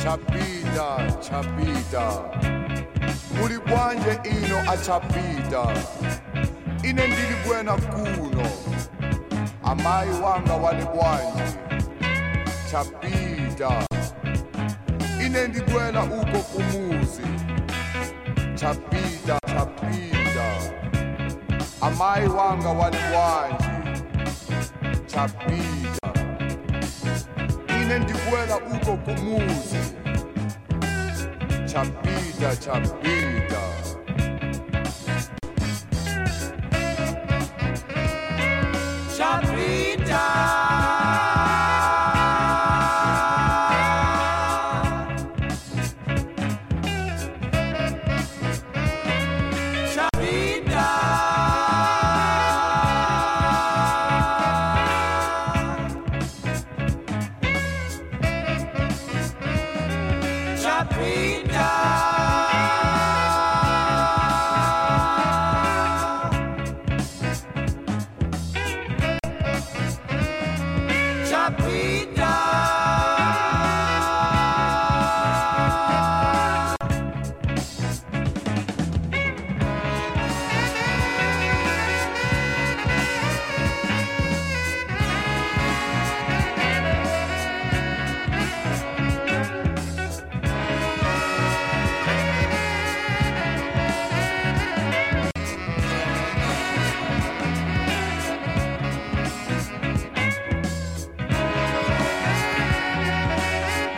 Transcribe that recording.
Chapita muli bwanje ino achapita ine ndili bwena kuno amayi wanga wali bwanje Chapita ine ndibwela uko kumuzi Chapita amayi wanga wali bwanje Chapita ine ndibwela uko kumuzi Chapita Chapita Chapita